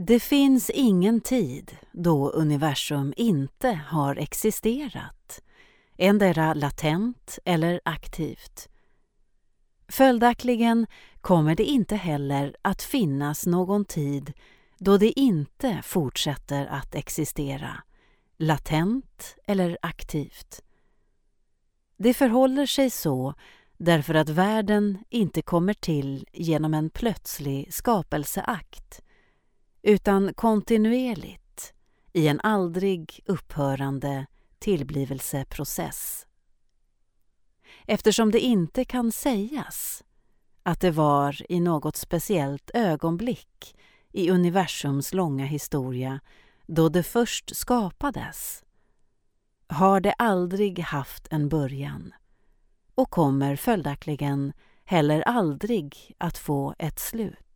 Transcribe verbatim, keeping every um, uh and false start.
Det finns ingen tid då universum inte har existerat, endera latent eller aktivt. Följaktligen kommer det inte heller att finnas någon tid då det inte fortsätter att existera, latent eller aktivt. Det förhåller sig så därför att världen inte kommer till genom en plötslig skapelseakt, utan kontinuerligt i en aldrig upphörande tillblivelseprocess. Eftersom det inte kan sägas att det var i något speciellt ögonblick i universums långa historia då det först skapades, har det aldrig haft en början och kommer följaktligen heller aldrig att få ett slut.